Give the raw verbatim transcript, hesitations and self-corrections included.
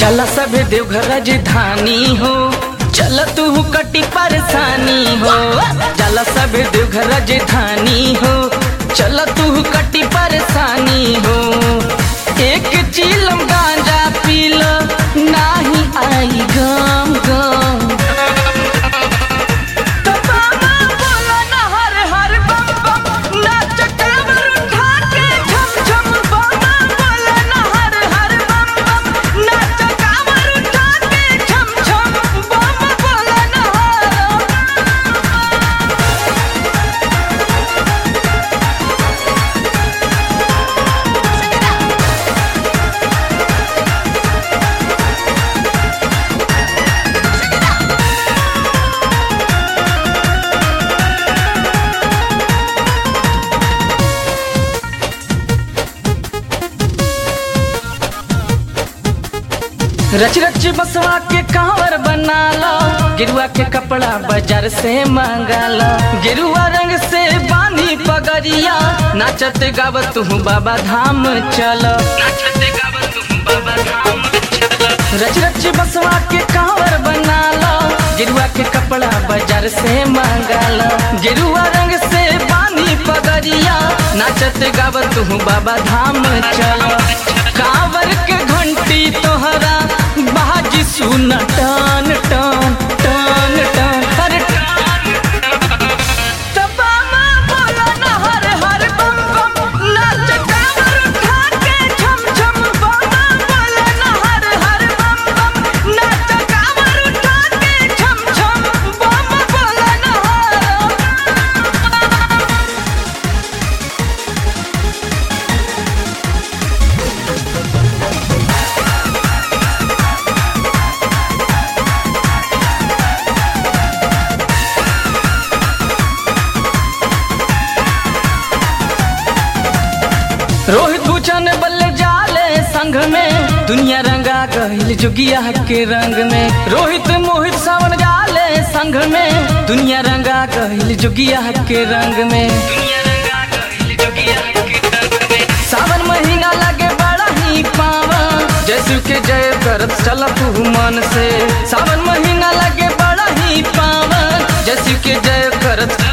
चल सब देवघर राजधानी हो, चल तू कटी परेशानी हो। चल सब देवघर राजधानी हो, चल तू कटी परेशानी हो। एक चीलम गांजा पील नाही आई गम गम। रच रच बसवा के कांवर बना लो, गिरुआ के कपड़ा बाजार से मंगा लो। गिरुआ रंग से बांधी पगड़िया, नाचत गावत हूँ बाबा धाम चलो। रच रच बसवा के कांवर बना लो, गिरुआ के कपड़ा बाजार से मंगा लो। गिरुआ रंग से बांधी पगड़िया, नाचत गावत हूँ बाबा धाम चलो। कांवर के घंटी तोहरा बाजी सुन टन टन टन टन हर तबामा बोला न हर हर बम बम। नाच कांवर उठा के झम झम, बाबा बोला न हर हर बम बम। नाच कांवर उठा के झम झम, बाबा बोला न हर। रोहित भूषण बल जाले संग में, दुनिया रंगा गहिल जुगिया के रंग में। रोहित मोहित सावन जाले संग में, दुनिया रंगा गहिल जुगिया के रंग में। सावन महीना लगे बड़ा ही पावन, जैसु के जय करत चलत मन से। सावन महीना लगे बड़ा ही पावन, जैसु के जय करत